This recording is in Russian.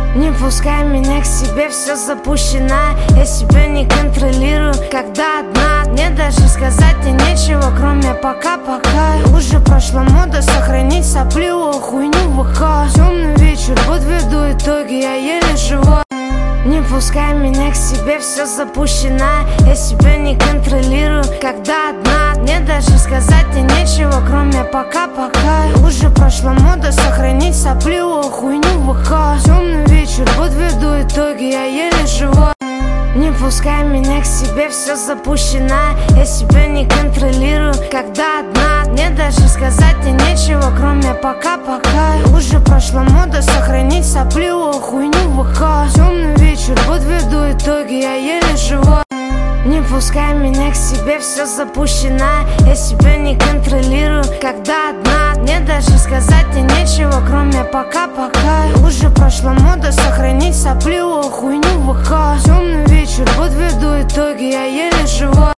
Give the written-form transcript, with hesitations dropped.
Не пускай меня к себе, все запущено. Я себя не контролирую, когда одна. Мне даже сказать и нечего, кроме пока-пока. Уже прошла мода сохранить сопливую хуйню в ВК. Темный вечер, подведу итоги, я еле живой. Не пускай меня к себе, все запущено. Я себя не контролирую, когда одна. Мне даже сказать и нечего, кроме пока-пока. Уже прошла мода сохранить сопливую хуйню в ВК. Темный вечер, подведу итоги, я еле живой. Не пускай меня к себе, все запущено. Я себя не контролирую, когда одна. Мне даже сказать и нечего, кроме пока-пока. Уже прошла мода сохранить сопливую хуйню в ВК. Темный вечер, подведу итоги, я еле живой. Не пускай меня к себе, все запущено. Я себя не контролирую, когда одна. Мне даже сказать и нечего, кроме пока-пока. Уже прошла мода сохранить сопливую хуйню в ВК. Темный вечер, подведу итоги, я еле живой.